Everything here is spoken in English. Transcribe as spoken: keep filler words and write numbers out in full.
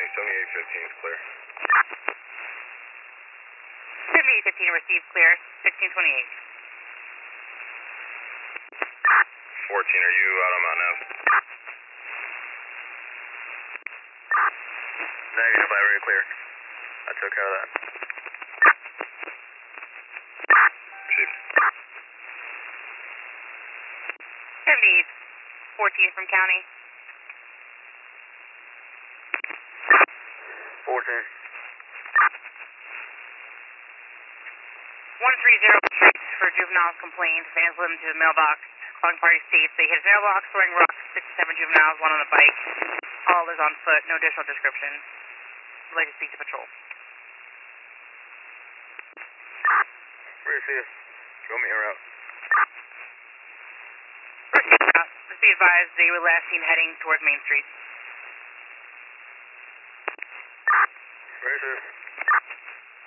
seventy-eight fifteen is clear. seventy-eight fifteen received clear, sixteen twenty-eight. fourteen, are you out on Mount Nav? Negative, flat very clear. I took care of that. Received. seventy-eight fourteen from county. fourteen. one three zero for juveniles complaints, fans led them to the mailbox. Calling party states they hit his mailbox, throwing rocks, sixty-seven juveniles, one on a bike. All is on foot, no additional description. Would like to speak to patrol. Receive. Show me your route. Proceed out. Let's be advised they were last seen heading towards Main Street. Receive.